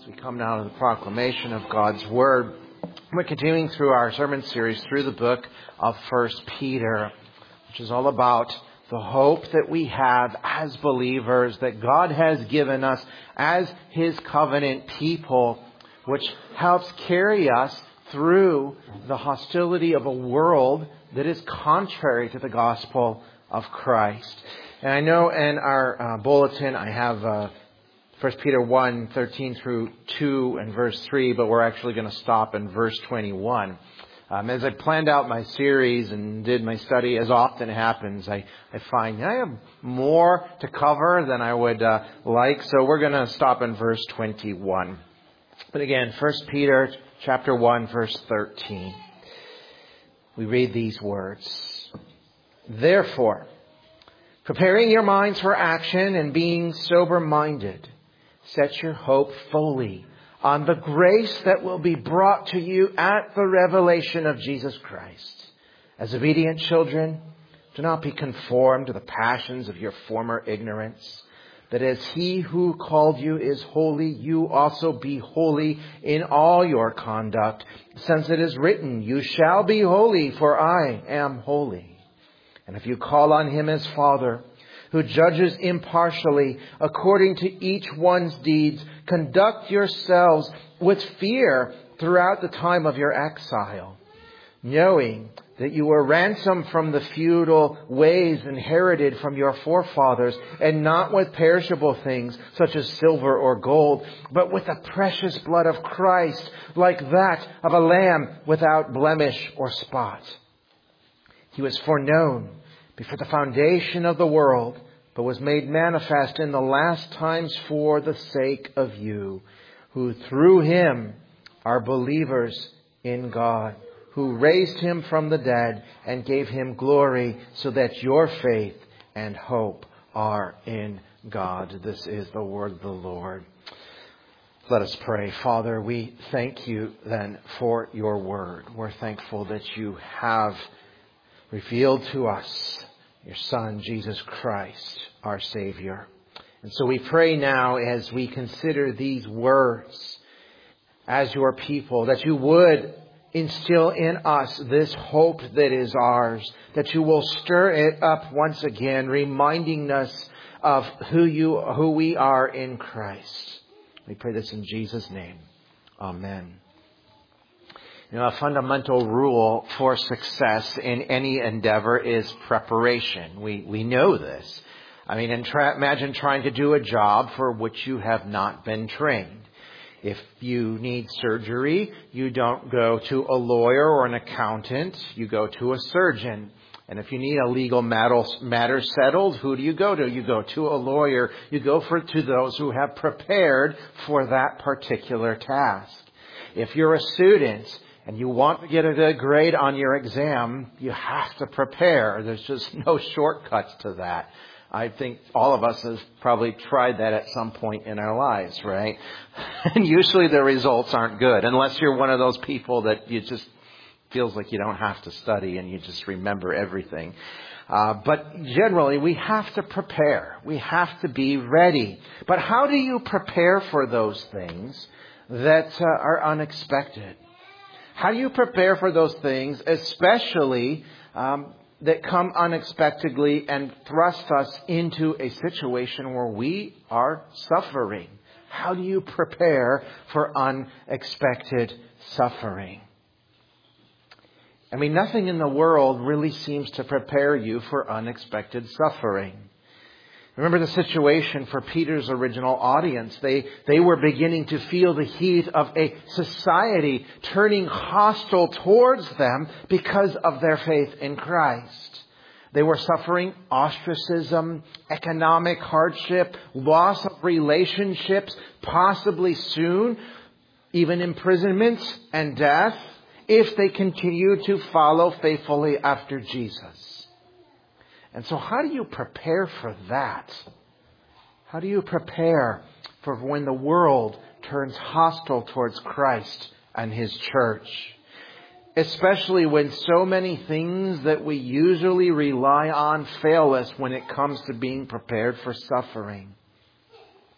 We come now to the proclamation of God's Word. We're continuing through our sermon series through the book of 1 Peter, which is all about the hope that we have as believers, that God has given us as His covenant people, which helps carry us through the hostility of a world that is contrary to the gospel of Christ. And I know in our bulletin I have 1 Peter 1, 13 through 2 and verse 3, but we're actually going to stop in verse 21. As I planned out my series and did my study, as often happens, I find I have more to cover than I would like, so we're going to stop in verse 21. But again, 1 Peter chapter 1, verse 13. We read these words. Therefore, preparing your minds for action and being sober-minded, set your hope fully on the grace that will be brought to you at the revelation of Jesus Christ. As obedient children, do not be conformed to the passions of your former ignorance, but as He who called you is holy, you also be holy in all your conduct, since it is written, you shall be holy, for I am holy. And if you call on Him as Father, who judges impartially according to each one's deeds, conduct yourselves with fear throughout the time of your exile, knowing that you were ransomed from the feudal ways inherited from your forefathers, and not with perishable things such as silver or gold, but with the precious blood of Christ, like that of a lamb without blemish or spot. He was foreknown before the foundation of the world, but was made manifest in the last times for the sake of you, who through Him are believers in God, who raised Him from the dead and gave Him glory, so that your faith and hope are in God. This is the word of the Lord. Let us pray. Father, we thank you then for your word. We're thankful that you have revealed to us your Son, Jesus Christ, our Savior. And so we pray now as we consider these words as your people, that you would instill in us this hope that is ours, that you will stir it up once again, reminding us of who we are in Christ. We pray this in Jesus' name. Amen. You know, a fundamental rule for success in any endeavor is preparation. We know this. I mean, imagine trying to do a job for which you have not been trained. If you need surgery, you don't go to a lawyer or an accountant. You go to a surgeon. And if you need a legal matter settled, who do you go to? You go to a lawyer. You go to those who have prepared for that particular task. If you're a student and you want to get a good grade on your exam, you have to prepare. There's just no shortcuts to that. I think all of us have probably tried that at some point in our lives, right? And usually the results aren't good, unless you're one of those people that you just feels like you don't have to study and you just remember everything. But generally, we have to prepare. We have to be ready. But how do you prepare for those things that are unexpected? How do you prepare for those things, especially that come unexpectedly and thrust us into a situation where we are suffering? How do you prepare for unexpected suffering? I mean, nothing in the world really seems to prepare you for unexpected suffering. Remember the situation for Peter's original audience. They were beginning to feel the heat of a society turning hostile towards them because of their faith in Christ. They were suffering ostracism, economic hardship, loss of relationships, possibly soon, even imprisonment and death, if they continue to follow faithfully after Jesus. And so how do you prepare for that? How do you prepare for when the world turns hostile towards Christ and His church? Especially when so many things that we usually rely on fail us when it comes to being prepared for suffering.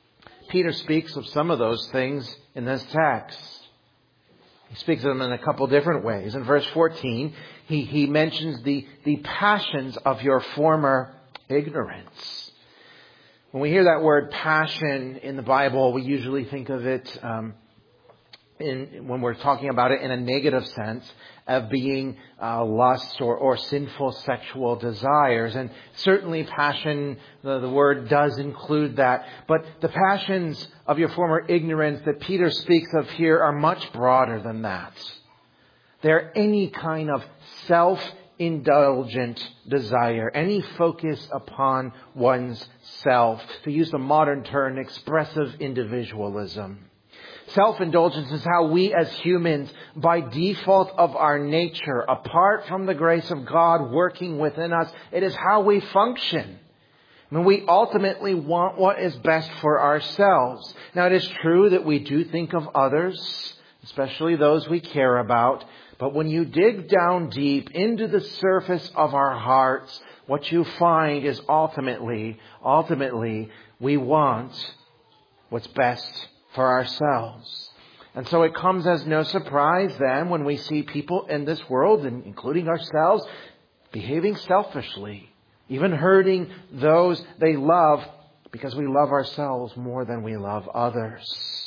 Peter speaks of some of those things in this text. He speaks of them in a couple different ways. In verse 14, he mentions the passions of your former ignorance. When we hear that word passion in the Bible, we usually think of it when we're talking about it in a negative sense of being lust or sinful sexual desires. And certainly passion, the word does include that. But the passions of your former ignorance that Peter speaks of here are much broader than that. They're any kind of self-indulgent desire, any focus upon one's self. To use the modern term, expressive individualism. Self-indulgence is how we as humans, by default of our nature, apart from the grace of God working within us, it is how we function. I mean, we ultimately want what is best for ourselves. Now, it is true that we do think of others, especially those we care about. But when you dig down deep into the surface of our hearts, what you find is ultimately, we want what's best for ourselves. And so it comes as no surprise then when we see people in this world, including ourselves, behaving selfishly, even hurting those they love because we love ourselves more than we love others.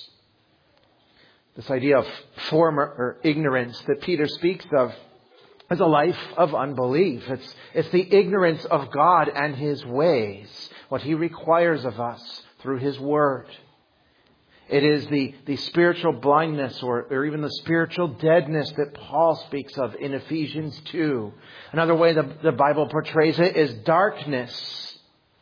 This idea of former ignorance that Peter speaks of is a life of unbelief. It's the ignorance of God and His ways, what He requires of us through His Word. It is the spiritual blindness or even the spiritual deadness that Paul speaks of in Ephesians 2. Another way the Bible portrays it is darkness.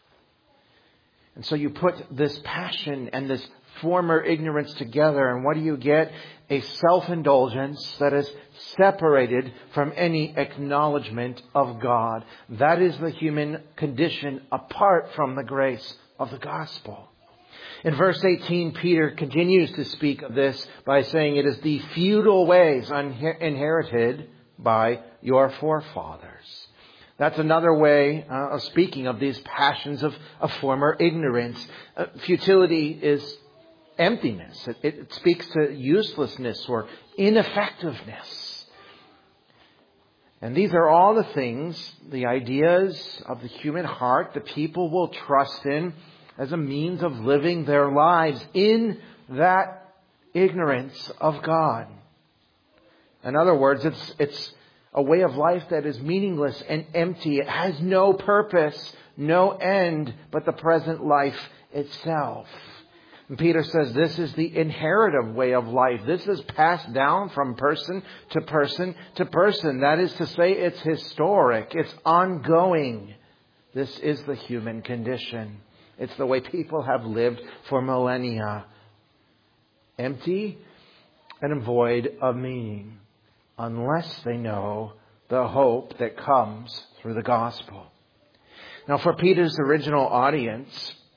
And so you put this passion and this former ignorance together, and what do you get? A self-indulgence that is separated from any acknowledgement of God. That is the human condition apart from the grace of the gospel. In verse 18, Peter continues to speak of this by saying it is the feudal ways inherited by your forefathers. That's another way of speaking of these passions of former ignorance. Futility is emptiness. It speaks to uselessness or ineffectiveness. And these are all the things, the ideas of the human heart that people will trust in as a means of living their lives in that ignorance of God. In other words, it's a way of life that is meaningless and empty. It has no purpose, no end, but the present life itself. And Peter says this is the inherited way of life. This is passed down from person to person to person. That is to say, it's historic. It's ongoing. This is the human condition. It's the way people have lived for millennia. Empty and void of meaning. Unless they know the hope that comes through the gospel. Now for Peter's original audience,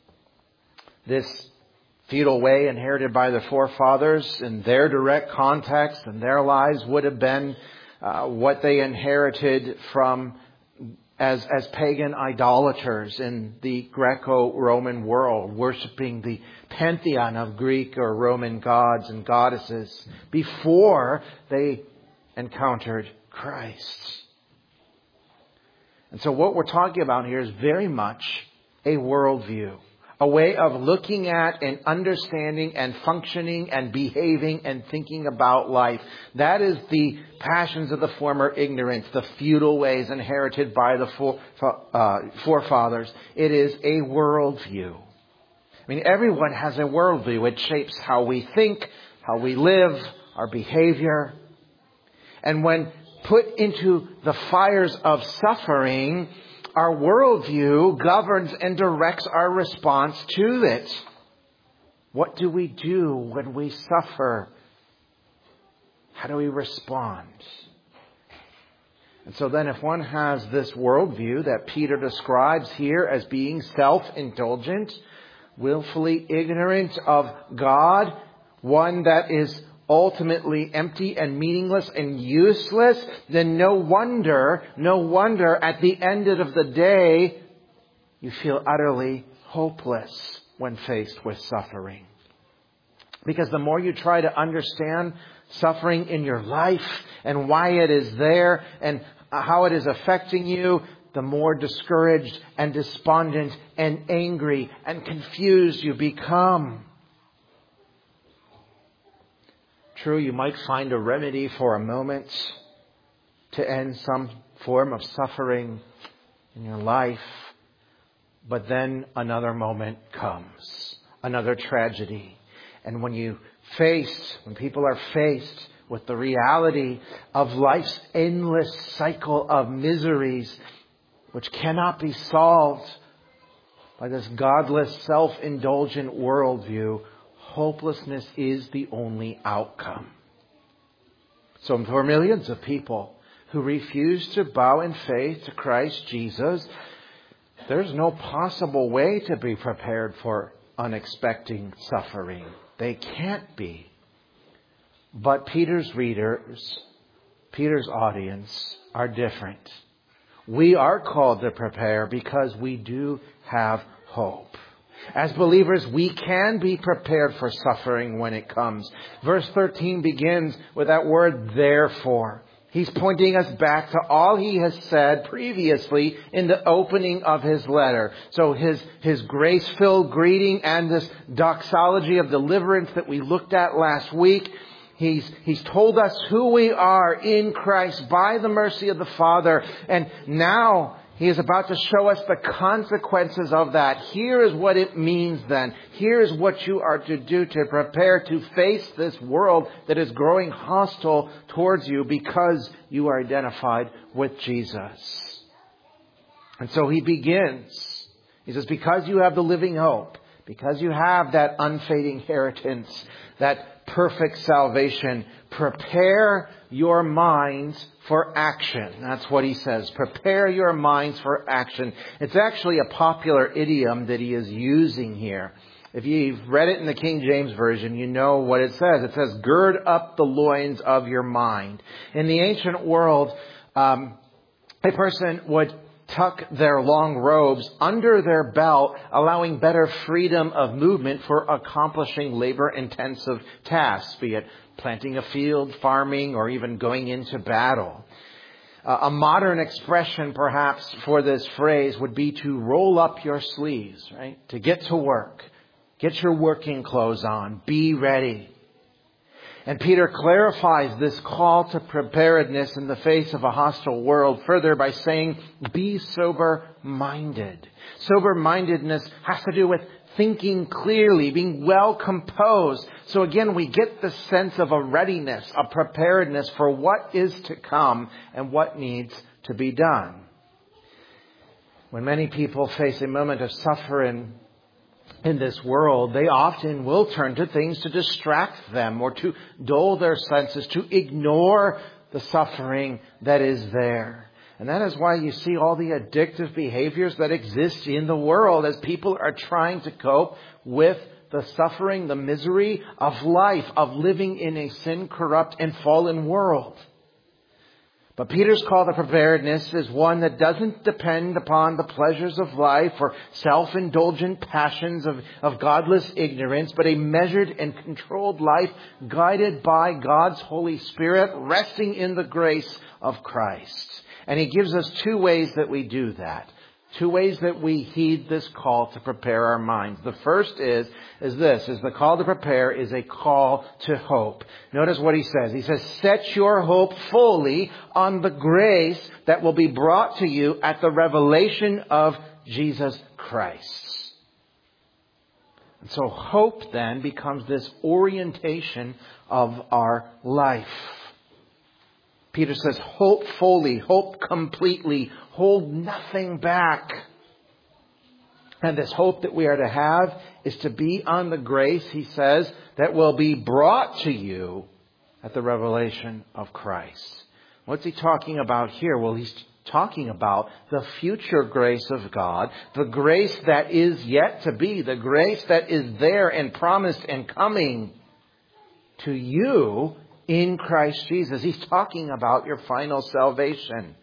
this feudal way inherited by the forefathers in their direct context and their lives would have been what they inherited from as pagan idolaters in the Greco-Roman world, worshiping the pantheon of Greek or Roman gods and goddesses before they encountered Christ. And so what we're talking about here is very much a worldview. A way of looking at and understanding and functioning and behaving and thinking about life. That is the passions of the former ignorance, the feudal ways inherited by the forefathers. It is a worldview. I mean, everyone has a worldview. It shapes how we think, how we live, our behavior. And when put into the fires of suffering, our worldview governs and directs our response to it. What do we do when we suffer? How do we respond? And so then if one has this worldview that Peter describes here as being self-indulgent, willfully ignorant of God, one that is ultimately empty and meaningless and useless, then no wonder at the end of the day, you feel utterly hopeless when faced with suffering. Because the more you try to understand suffering in your life and why it is there and how it is affecting you, the more discouraged and despondent and angry and confused you become. True, you might find a remedy for a moment to end some form of suffering in your life, but then another moment comes, another tragedy. And when people are faced with the reality of life's endless cycle of miseries, which cannot be solved by this godless, self-indulgent worldview, hopelessness is the only outcome. So for millions of people who refuse to bow in faith to Christ Jesus, there's no possible way to be prepared for unexpected suffering. They can't be. But Peter's readers, Peter's audience are different. We are called to prepare because we do have hope. As believers, we can be prepared for suffering when it comes. Verse 13 begins with that word, therefore. He's pointing us back to all he has said previously in the opening of his letter. So his grace-filled greeting and this doxology of deliverance that we looked at last week, he's told us who we are in Christ by the mercy of the Father. And now he is about to show us the consequences of that. Here is what it means then. Here is what you are to do to prepare to face this world that is growing hostile towards you because you are identified with Jesus. And so he begins. He says, because you have the living hope, because you have that unfading inheritance, that perfect salvation, prepare your minds for action. That's what he says. Prepare your minds for action. It's actually a popular idiom that he is using here. If you've read it in the King James Version, you know what it says. It says, gird up the loins of your mind. In the ancient world, a person would tuck their long robes under their belt, allowing better freedom of movement for accomplishing labor-intensive tasks, be it planting a field, farming, or even going into battle. A modern expression, perhaps, for this phrase would be to roll up your sleeves, right? To get to work. Get your working clothes on. Be ready. And Peter clarifies this call to preparedness in the face of a hostile world further by saying, be sober-minded. Sober-mindedness has to do with thinking clearly, being well composed. So again, we get the sense of a readiness, a preparedness for what is to come and what needs to be done. When many people face a moment of suffering in this world, they often will turn to things to distract them or to dull their senses, to ignore the suffering that is there. And that is why you see all the addictive behaviors that exist in the world as people are trying to cope with the suffering, the misery of life, of living in a sin-corrupt and fallen world. But Peter's call to preparedness is one that doesn't depend upon the pleasures of life or self-indulgent passions of godless ignorance, but a measured and controlled life guided by God's Holy Spirit, resting in the grace of Christ. And he gives us two ways that we do that. Two ways that we heed this call to prepare our minds. The first is the call to prepare is a call to hope. Notice what he says. He says, set your hope fully on the grace that will be brought to you at the revelation of Jesus Christ. And so hope then becomes this orientation of our life. Peter says, hope fully, hope completely, hold nothing back. And this hope that we are to have is to be on the grace, he says, that will be brought to you at the revelation of Christ. What's he talking about here? Well, he's talking about the future grace of God, the grace that is yet to be, the grace that is there and promised and coming to you in Christ Jesus. He's talking about your final salvation.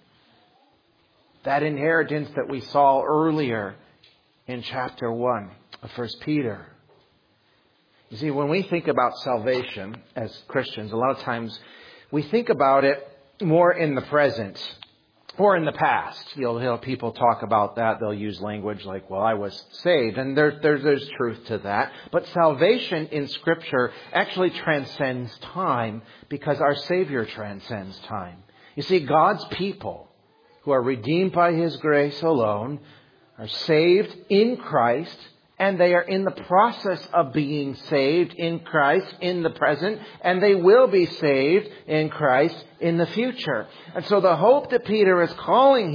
That inheritance that we saw earlier in chapter 1 of 1 Peter. You see, when we think about salvation as Christians, a lot of times we think about it more in the present or in the past. You'll hear people talk about that. They'll use language like, well, I was saved. And there's truth to that. But salvation in Scripture actually transcends time because our Savior transcends time. You see, God's people who are redeemed by His grace alone are saved in Christ, and they are in the process of being saved in Christ in the present, and they will be saved in Christ in the future. And so the hope that Peter is calling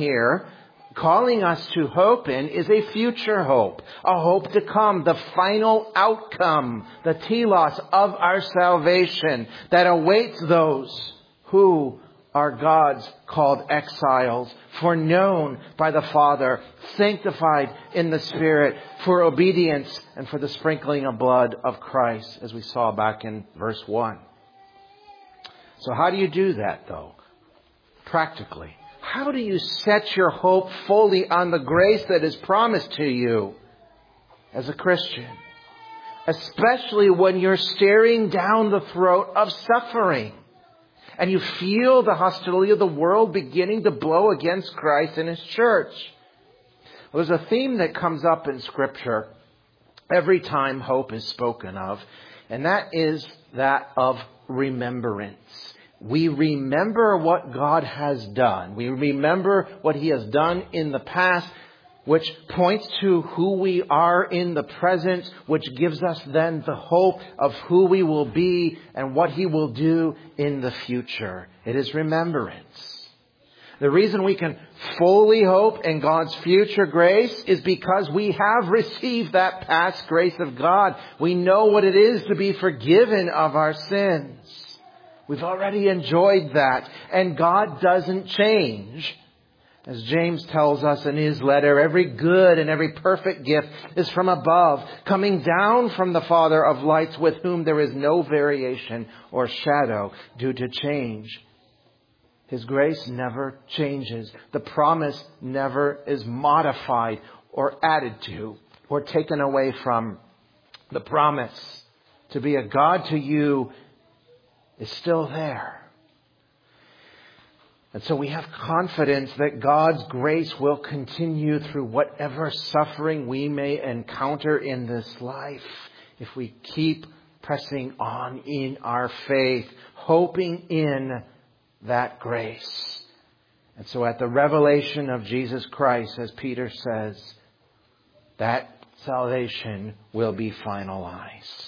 us to hope in, is a future hope, a hope to come, the final outcome, the telos of our salvation that awaits those who are God's called exiles, foreknown by the Father, sanctified in the Spirit, for obedience and for the sprinkling of blood of Christ, as we saw back in verse 1. So how do you do that, though? Practically. How do you set your hope fully on the grace that is promised to you as a Christian? Especially when you're staring down the throat of suffering, and you feel the hostility of the world beginning to blow against Christ and His church. Well, there's a theme that comes up in Scripture every time hope is spoken of, and that is that of remembrance. We remember what God has done. We remember what He has done in the past, which points to who we are in the present, which gives us then the hope of who we will be and what He will do in the future. It is remembrance. The reason we can fully hope in God's future grace is because we have received that past grace of God. We know what it is to be forgiven of our sins. We've already enjoyed that, and God doesn't change. As James tells us in his letter, every good and every perfect gift is from above, coming down from the Father of lights, with whom there is no variation or shadow due to change. His grace never changes. The promise never is modified or added to or taken away from. The promise to be a God to you is still there. And so we have confidence that God's grace will continue through whatever suffering we may encounter in this life, if we keep pressing on in our faith, hoping in that grace. And so at the revelation of Jesus Christ, as Peter says, that salvation will be finalized.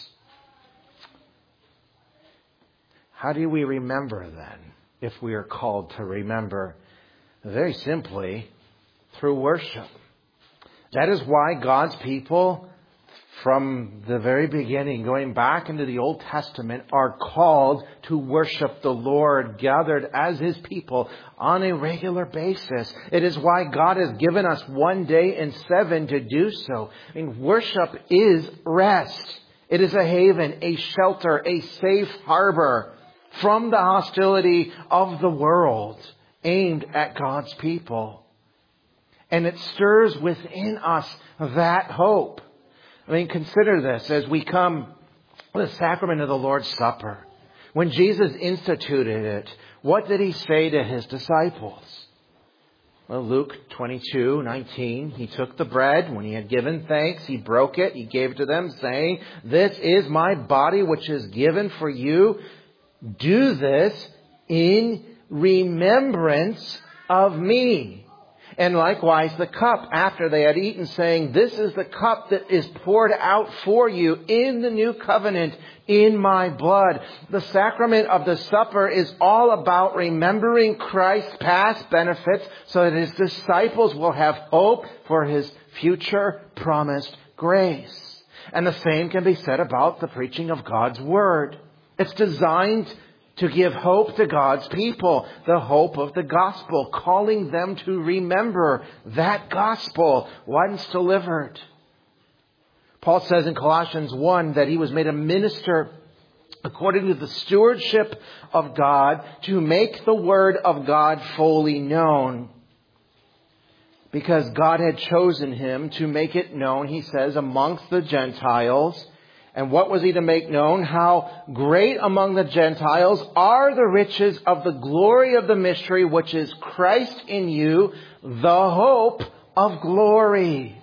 How do we remember then? If we are called to remember, very simply, through worship. That is why God's people, from the very beginning, going back into the Old Testament, are called to worship the Lord, gathered as His people on a regular basis. It is why God has given us one day in 7 to do so. I mean, worship is rest. It is a haven, a shelter, a safe harbor from the hostility of the world aimed at God's people. And it stirs within us that hope. I mean, consider this as we come to the sacrament of the Lord's Supper. When Jesus instituted it, what did He say to His disciples? Well, Luke 22:19, He took the bread. When He had given thanks, He broke it. He gave it to them, saying, "This is my body, which is given for you. Do this in remembrance of me." And likewise the cup after they had eaten, saying, "This is the cup that is poured out for you in the new covenant in my blood." The sacrament of the supper is all about remembering Christ's past benefits so that His disciples will have hope for His future promised grace. And the same can be said about the preaching of God's Word. It's designed to give hope to God's people, the hope of the gospel, calling them to remember that gospel once delivered. Paul says in Colossians 1 that he was made a minister according to the stewardship of God to make the word of God fully known. Because God had chosen him to make it known, he says, amongst the Gentiles, And what was he to make known? How great among the Gentiles are the riches of the glory of the mystery, which is Christ in you, the hope of glory.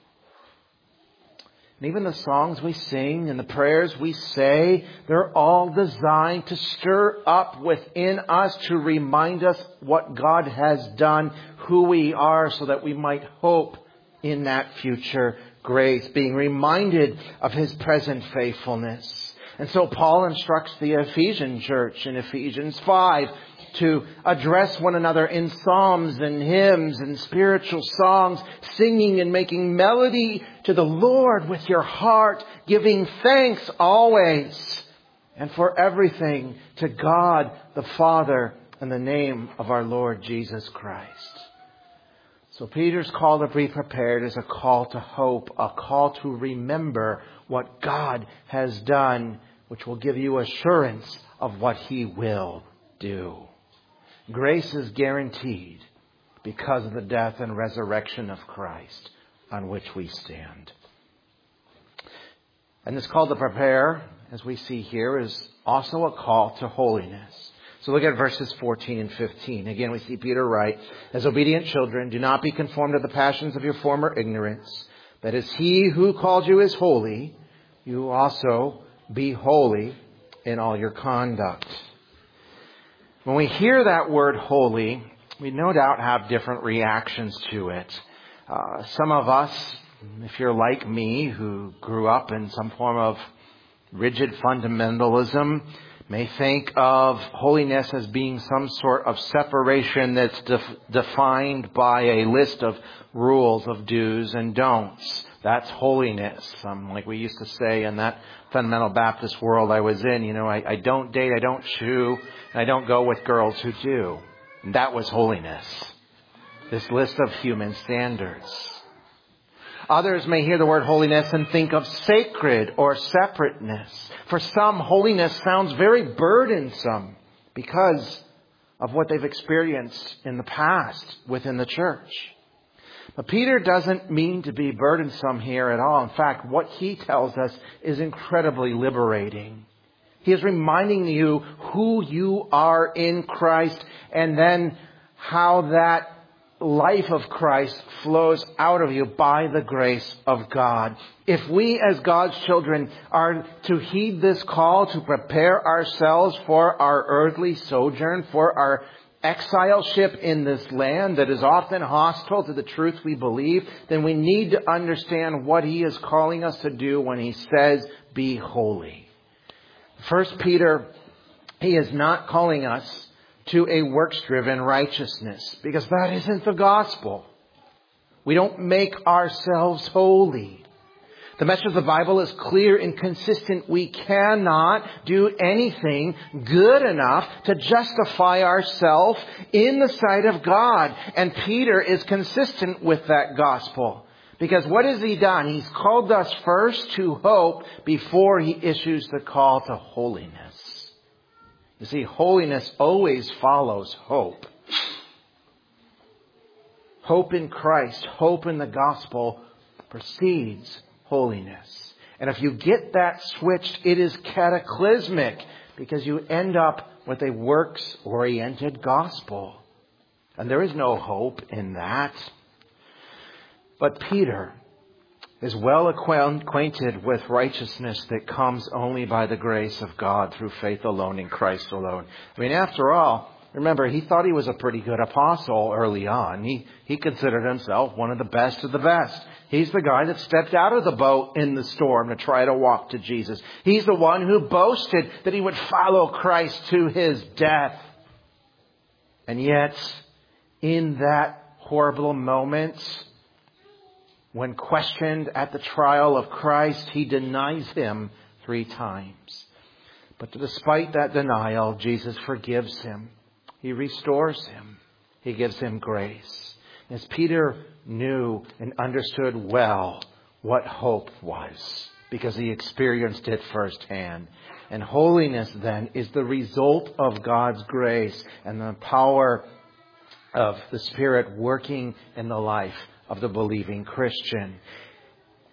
And even the songs we sing and the prayers we say, they're all designed to stir up within us, to remind us what God has done, who we are, so that we might hope in that future grace, being reminded of His present faithfulness. And so Paul instructs the Ephesian church in Ephesians 5 to address one another in psalms and hymns and spiritual songs, singing and making melody to the Lord with your heart, giving thanks always and for everything to God the Father in the name of our Lord Jesus Christ. So Peter's call to be prepared is a call to hope, a call to remember what God has done, which will give you assurance of what He will do. Grace is guaranteed because of the death and resurrection of Christ on which we stand. And this call to prepare, as we see here, is also a call to holiness. So look at verses 14 and 15. Again, we see Peter write, "As obedient children, do not be conformed to the passions of your former ignorance. That as He who called you is holy, you also be holy in all your conduct." When we hear that word holy, we no doubt have different reactions to it. Some of us, if you're like me, who grew up in some form of rigid fundamentalism, may think of holiness as being some sort of separation that's defined by a list of rules of do's and don'ts. That's holiness. Like we used to say in that fundamental Baptist world I was in, I don't date, I don't chew, and I don't go with girls who do. And that was holiness. This list of human standards. Others may hear the word holiness and think of sacred or separateness. For some, holiness sounds very burdensome because of what they've experienced in the past within the church. But Peter doesn't mean to be burdensome here at all. In fact, what he tells us is incredibly liberating. He is reminding you who you are in Christ, and then how that life of Christ flows out of you by the grace of God. If we as God's children are to heed this call to prepare ourselves for our earthly sojourn, for our exileship in this land that is often hostile to the truth we believe, then we need to understand what He is calling us to do when He says, be holy. First Peter, he is not calling us to a works-driven righteousness, because that isn't the gospel. We don't make ourselves holy. The message of the Bible is clear and consistent. We cannot do anything good enough to justify ourselves in the sight of God. And Peter is consistent with that gospel. Because what has he done? He's called us first to hope before he issues the call to holiness. You see, holiness always follows hope. Hope in Christ, hope in the gospel precedes holiness. And if you get that switched, it is cataclysmic, because you end up with a works-oriented gospel. And there is no hope in that. But Peter is well acquainted with righteousness that comes only by the grace of God through faith alone in Christ alone. I mean, after all, remember, he thought he was a pretty good apostle early on. He considered himself one of the best of the best. He's the guy that stepped out of the boat in the storm to try to walk to Jesus. He's the one who boasted that he would follow Christ to his death. And yet, in that horrible moment, when questioned at the trial of Christ, he denies Him 3 times. But despite that denial, Jesus forgives him. He restores him. He gives him grace. As Peter knew and understood well what hope was, because he experienced it firsthand. And holiness then is the result of God's grace and the power of the Spirit working in the life of the believing Christian.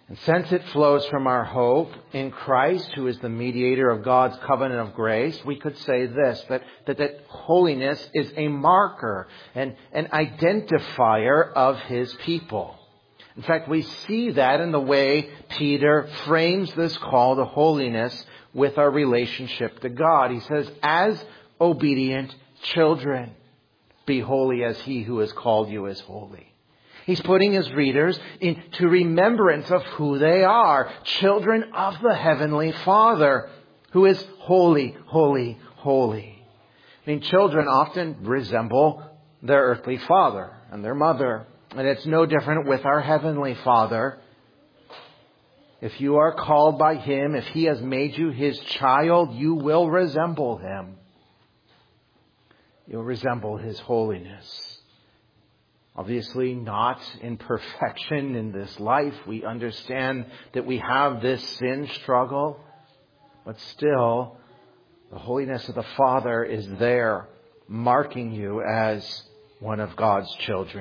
And since it flows from our hope in Christ, who is the mediator of God's covenant of grace, we could say this, that holiness is a marker and an identifier of His people. In fact, we see that in the way Peter frames this call to holiness with our relationship to God. He says, as obedient children, be holy as He who has called you is holy. He's putting his readers into remembrance of who they are, children of the Heavenly Father, who is holy, holy, holy. I mean, children often resemble their earthly father and their mother. And it's no different with our Heavenly Father. If you are called by Him, if He has made you His child, you will resemble Him. You'll resemble His holiness. Obviously not in perfection in this life. We understand that we have this sin struggle. But still, the holiness of the Father is there, marking you as one of God's children.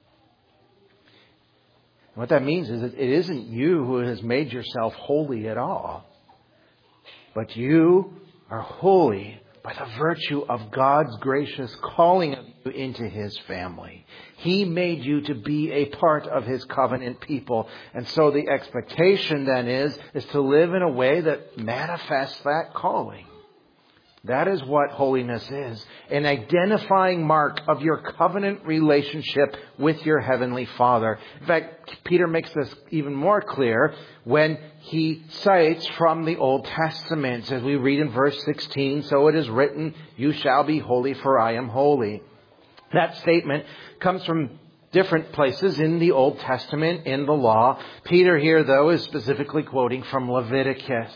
And what that means is that it isn't you who has made yourself holy at all. But you are holy by the virtue of God's gracious calling of you into His family. He made you to be a part of His covenant people. And so the expectation then is to live in a way that manifests that calling. That is what holiness is. An identifying mark of your covenant relationship with your Heavenly Father. In fact, Peter makes this even more clear when he cites from the Old Testament. As we read in verse 16, so it is written, you shall be holy for I am holy. That statement comes from different places in the Old Testament, in the law. Peter here, though, is specifically quoting from Leviticus.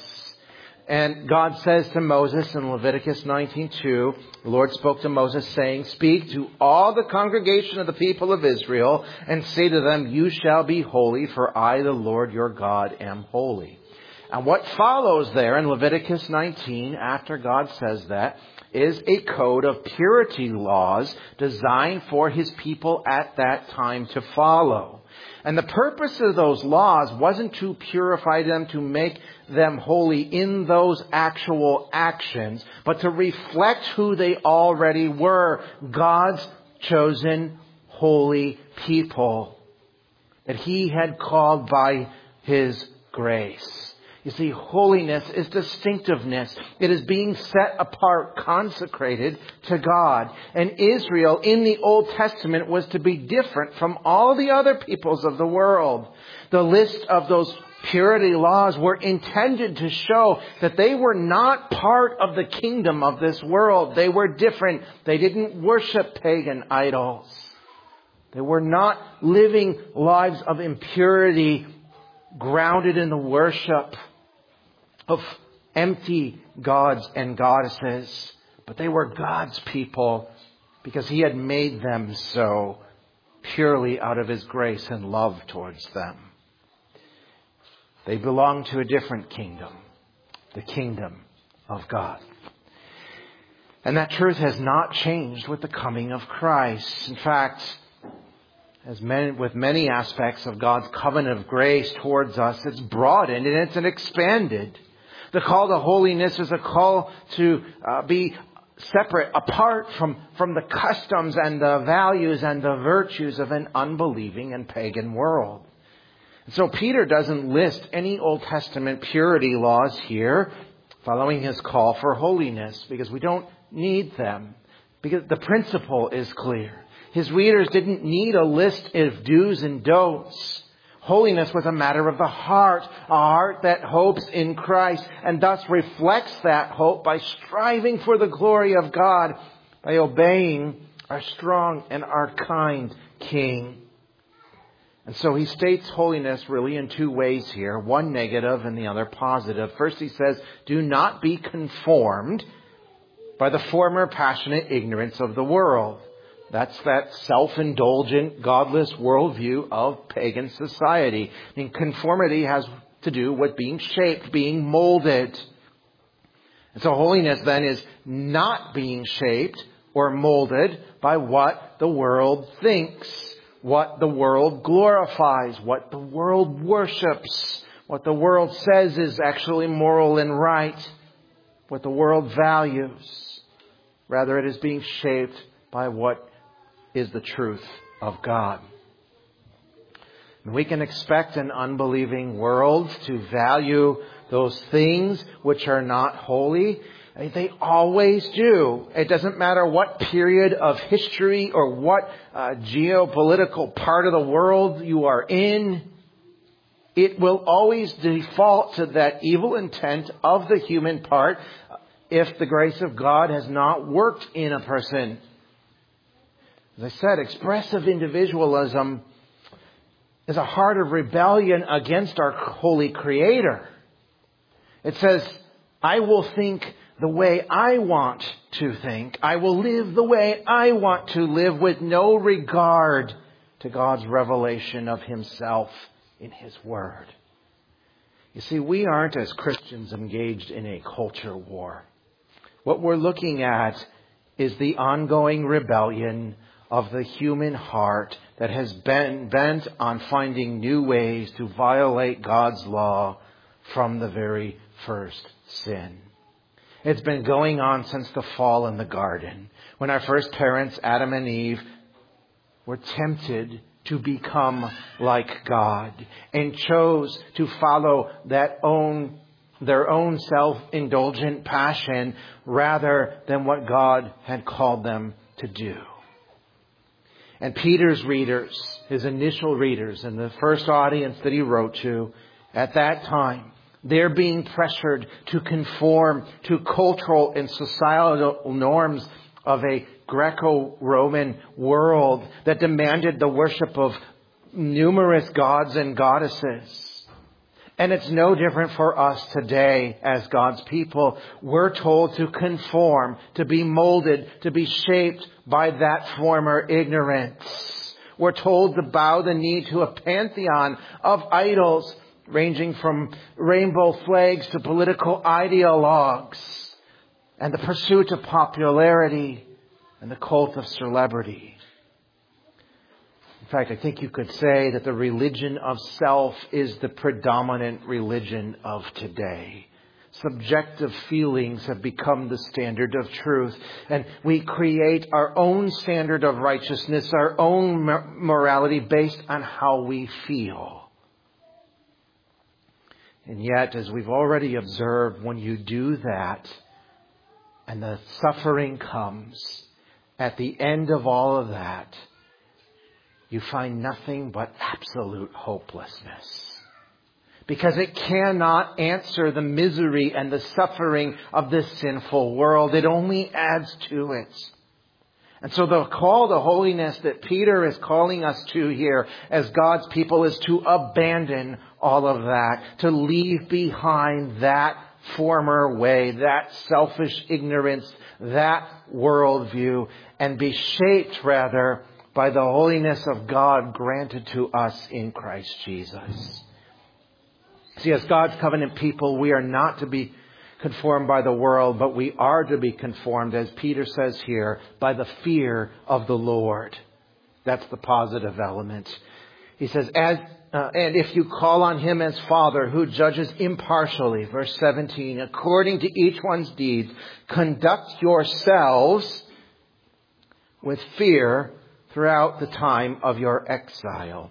And God says to Moses in Leviticus 19:2, the Lord spoke to Moses saying, speak to all the congregation of the people of Israel and say to them, you shall be holy, for I, the Lord your God, am holy. And what follows there in Leviticus 19, after God says that, is a code of purity laws designed for His people at that time to follow. And the purpose of those laws wasn't to purify them, to make them holy in those actual actions, but to reflect who they already were, God's chosen holy people that He had called by His grace. You see, holiness is distinctiveness. It is being set apart, consecrated to God. And Israel in the Old Testament was to be different from all the other peoples of the world. The list of those purity laws were intended to show that they were not part of the kingdom of this world. They were different. They didn't worship pagan idols. They were not living lives of impurity grounded in the worship of empty gods and goddesses. But they were God's people because He had made them so purely out of His grace and love towards them. They belong to a different kingdom, the kingdom of God. And that truth has not changed with the coming of Christ. In fact, with many aspects of God's covenant of grace towards us, it's broadened and it's expanded. The call to holiness is a call to be separate, apart from the customs and the values and the virtues of an unbelieving and pagan world. And so Peter doesn't list any Old Testament purity laws here following his call for holiness, because we don't need them, because the principle is clear. His readers didn't need a list of do's and don'ts. Holiness was a matter of the heart, a heart that hopes in Christ and thus reflects that hope by striving for the glory of God, by obeying our strong and our kind King. And so he states holiness really in two ways here, one negative and the other positive. First, he says, do not be conformed by the former passionate ignorance of the world. That's that self-indulgent, godless worldview of pagan society. I mean, conformity has to do with being shaped, being molded. And so holiness then is not being shaped or molded by what the world thinks. what the world glorifies, what the world worships, what the world says is actually moral and right, what the world values. Rather, it is being shaped by what is the truth of God. And we can expect an unbelieving world to value those things which are not holy. They always do. It doesn't matter what period of history or what geopolitical part of the world you are in. It will always default to that evil intent of the human part if the grace of God has not worked in a person. As I said, expressive individualism is a heart of rebellion against our holy Creator. It says, I will think the way I want to think. I will live the way I want to live, with no regard to God's revelation of Himself in His Word. You see, we aren't as Christians engaged in a culture war. What we're looking at is the ongoing rebellion of the human heart that has been bent on finding new ways to violate God's law from the very first sin. It's been going on since the fall in the garden, when our first parents, Adam and Eve, were tempted to become like God and chose to follow their own self-indulgent passion rather than what God had called them to do. And Peter's readers, his initial readers, and the first audience that he wrote to at that time, they're being pressured to conform to cultural and societal norms of a Greco-Roman world that demanded the worship of numerous gods and goddesses. And it's no different for us today as God's people. We're told to conform, to be molded, to be shaped by that former ignorance. We're told to bow the knee to a pantheon of idols ranging from rainbow flags to political ideologues and the pursuit of popularity and the cult of celebrity. In fact, I think you could say that the religion of self is the predominant religion of today. Subjective feelings have become the standard of truth, and we create our own standard of righteousness, our own morality based on how we feel. And yet, as we've already observed, when you do that and the suffering comes at the end of all of that, you find nothing but absolute hopelessness. Because it cannot answer the misery and the suffering of this sinful world. It only adds to it. And so the call to holiness that Peter is calling us to here as God's people is to abandon all of that, to leave behind that former way, that selfish ignorance, that worldview, and be shaped rather by the holiness of God granted to us in Christ Jesus. See, as God's covenant people, we are not to be conformed by the world, but we are to be conformed, as Peter says here, by the fear of the Lord. That's the positive element. He says, and if you call on Him as Father, who judges impartially, verse 17, according to each one's deeds, conduct yourselves with fear throughout the time of your exile.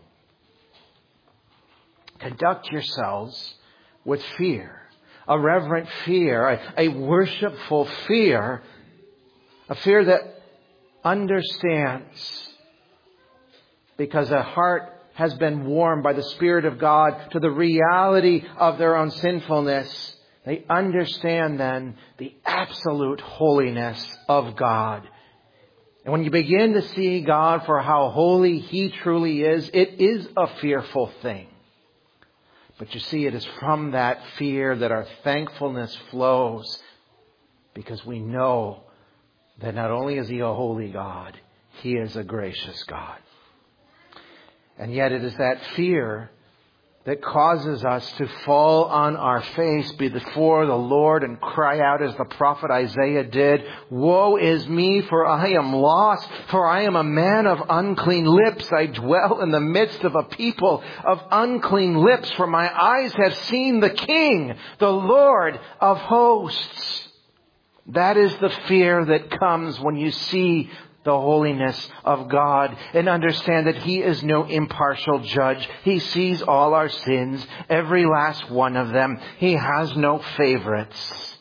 Conduct yourselves with fear. A reverent fear, a worshipful fear, a fear that understands, because a heart has been warmed by the Spirit of God to the reality of their own sinfulness. They understand then the absolute holiness of God. And when you begin to see God for how holy He truly is, it is a fearful thing. But you see, it is from that fear that our thankfulness flows, because we know that not only is He a holy God, He is a gracious God. And yet it is that fear that causes us to fall on our face before the Lord and cry out as the prophet Isaiah did, "Woe is me, for I am lost, for I am a man of unclean lips. I dwell in the midst of a people of unclean lips, for my eyes have seen the King, the Lord of hosts." That is the fear that comes when you see the holiness of God and understand that He is no impartial judge. He sees all our sins, every last one of them. He has no favorites.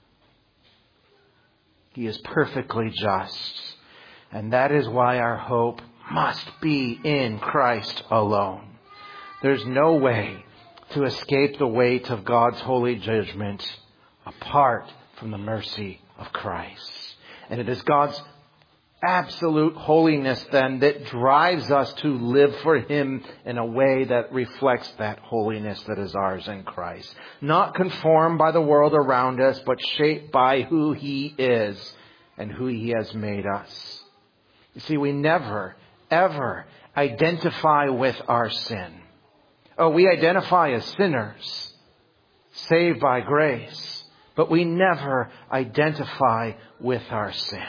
He is perfectly just. And that is why our hope must be in Christ alone. There's no way to escape the weight of God's holy judgment apart from the mercy of Christ. And it is God's absolute holiness then that drives us to live for Him in a way that reflects that holiness that is ours in Christ. Not conformed by the world around us, but shaped by who He is and who He has made us. You see, we never, ever identify with our sin. Oh, we identify as sinners, saved by grace, but we never identify with our sin.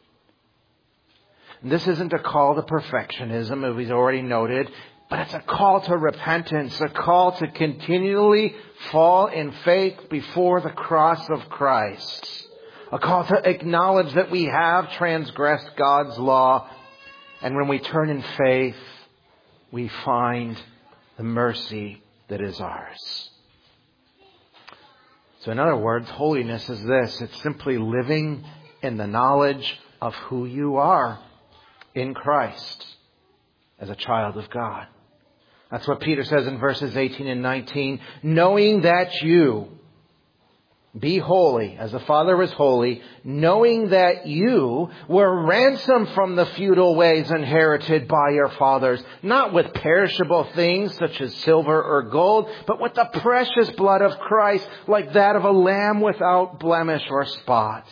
And this isn't a call to perfectionism, as we've already noted, but it's a call to repentance, a call to continually fall in faith before the cross of Christ, a call to acknowledge that we have transgressed God's law, and when we turn in faith, we find the mercy that is ours. So in other words, holiness is this. It's simply living in the knowledge of who you are in Christ as a child of God. That's what Peter says in verses 18 and 19. Knowing that you be holy as the Father is holy, knowing that you were ransomed from the futile ways inherited by your fathers, not with perishable things such as silver or gold, but with the precious blood of Christ, like that of a lamb without blemish or spot.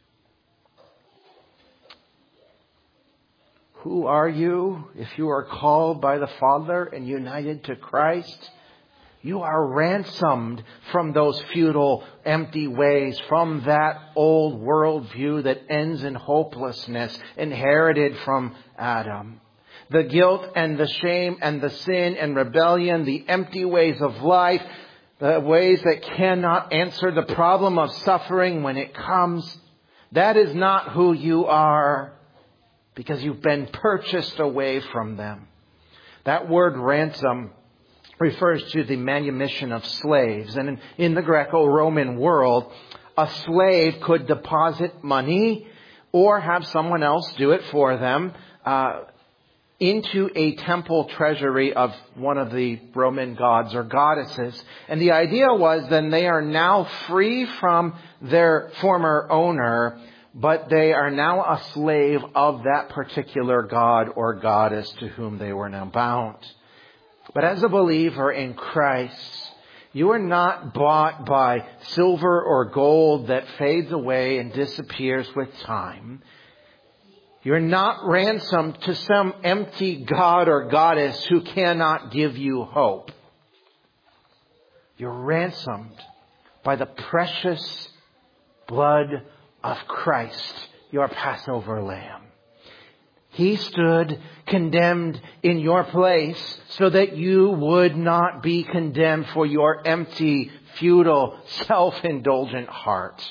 Who are you if you are called by the Father and united to Christ? You are ransomed from those futile, empty ways, from that old worldview that ends in hopelessness, inherited from Adam. The guilt and the shame and the sin and rebellion, the empty ways of life, the ways that cannot answer the problem of suffering when it comes. That is not who you are, because you've been purchased away from them. That word ransom refers to the manumission of slaves. And in the Greco-Roman world, a slave could deposit money or have someone else do it for them into a temple treasury of one of the Roman gods or goddesses. And the idea was then they are now free from their former owner, but they are now a slave of that particular god or goddess to whom they were now bound. But as a believer in Christ, you are not bought by silver or gold that fades away and disappears with time. You're not ransomed to some empty god or goddess who cannot give you hope. You're ransomed by the precious blood of Christ, your Passover lamb. He stood condemned in your place so that you would not be condemned for your empty, futile, self-indulgent heart.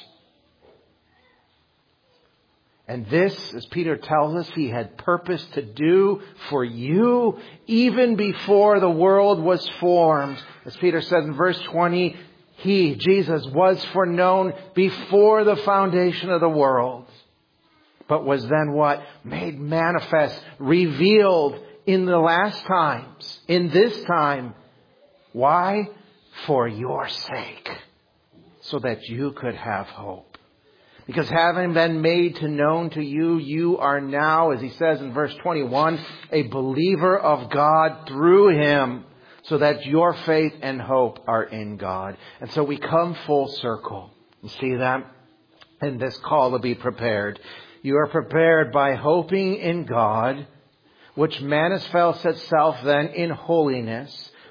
And this, as Peter tells us, He had purpose to do for you even before the world was formed. As Peter says in verse 20, He, Jesus, was foreknown before the foundation of the world, but was then what? Made manifest, revealed in the last times, in this time. Why? For your sake, so that you could have hope. Because having been made to known to you, you are now, as he says in verse 21, a believer of God through Him, so that your faith and hope are in God. And so we come full circle. You see that? In this call to be prepared. You are prepared by hoping in God, which manifests itself then in holiness,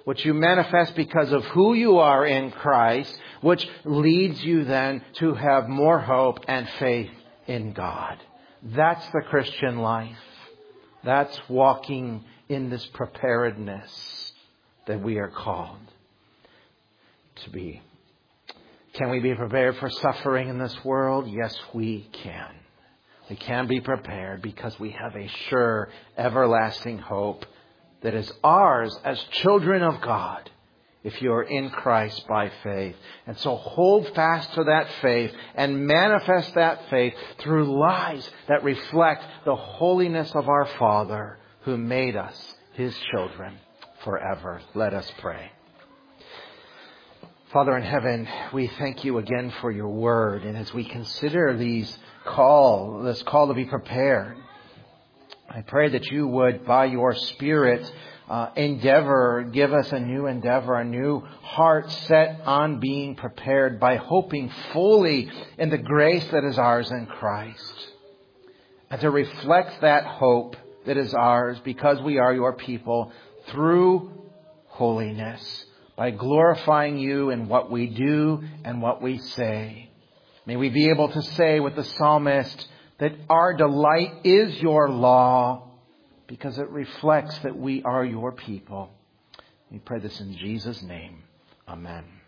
which you manifest because of who you are in Christ, which leads you then to have more hope and faith in God. That's the Christian life. That's walking in this preparedness that we are called to be. Can we be prepared for suffering in this world? Yes, we can. We can be prepared because we have a sure, everlasting hope that is ours as children of God if you are in Christ by faith. And so hold fast to that faith and manifest that faith through lives that reflect the holiness of our Father who made us His children forever. Let us pray. Father in heaven, we thank you again for your word. And as we consider this call to be prepared, I pray that you would, by your Spirit, give us a new endeavor, a new heart set on being prepared by hoping fully in the grace that is ours in Christ. And to reflect that hope that is ours because we are your people through holiness, by glorifying you in what we do and what we say. May we be able to say with the psalmist that our delight is your law because it reflects that we are your people. We pray this in Jesus' name. Amen.